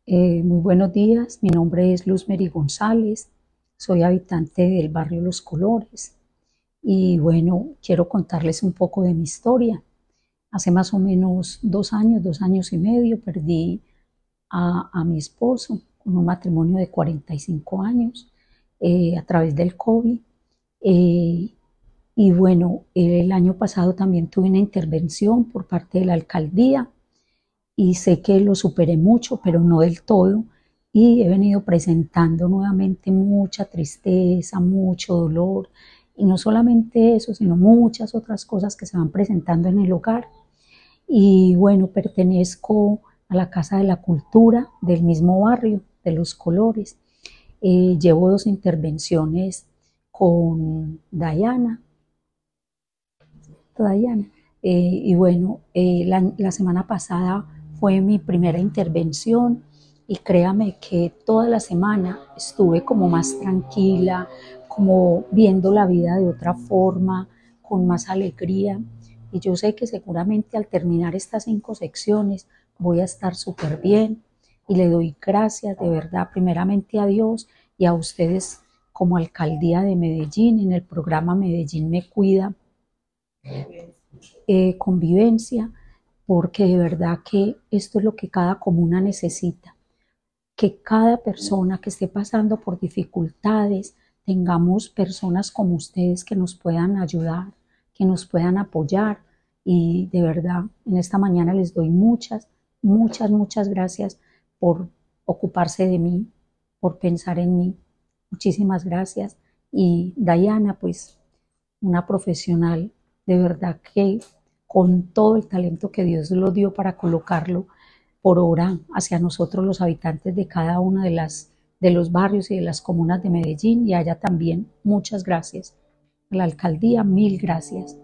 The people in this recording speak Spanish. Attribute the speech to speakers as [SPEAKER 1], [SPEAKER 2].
[SPEAKER 1] Muy buenos días, mi nombre es Luz Mary González, soy habitante del barrio Los Colores y bueno, quiero contarles un poco de mi historia. Hace más o menos 2 años, 2 años y medio, perdí a mi esposo con un matrimonio de 45 años a través del COVID. Eh, y bueno, el año pasado también tuve una intervención por parte de la alcaldía y sé que lo superé mucho, pero no del todo, y he venido presentando nuevamente mucha tristeza, mucho dolor, y no solamente eso, sino muchas otras cosas que se van presentando en el hogar. Y bueno, pertenezco a la Casa de la Cultura del mismo barrio, de Los Colores. Llevo 2 intervenciones con Diana. Y bueno, la semana pasada fue mi primera intervención y créame que toda la semana estuve como más tranquila, como viendo la vida de otra forma, con más alegría. Y yo sé que seguramente al terminar estas 5 secciones voy a estar súper bien y le doy gracias de verdad primeramente a Dios y a ustedes como alcaldía de Medellín en el programa Medellín Me Cuida, convivencia, porque de verdad que esto es lo que cada comuna necesita, que cada persona que esté pasando por dificultades, tengamos personas como ustedes que nos puedan ayudar, que nos puedan apoyar. Y de verdad, en esta mañana les doy muchas gracias por ocuparse de mí, por pensar en mí. Muchísimas gracias. Y Diana, pues una profesional de verdad que con todo el talento que Dios lo dio para colocarlo por obra hacia nosotros los habitantes de cada una de los barrios y de las comunas de Medellín, y allá también muchas gracias. A la alcaldía, mil gracias.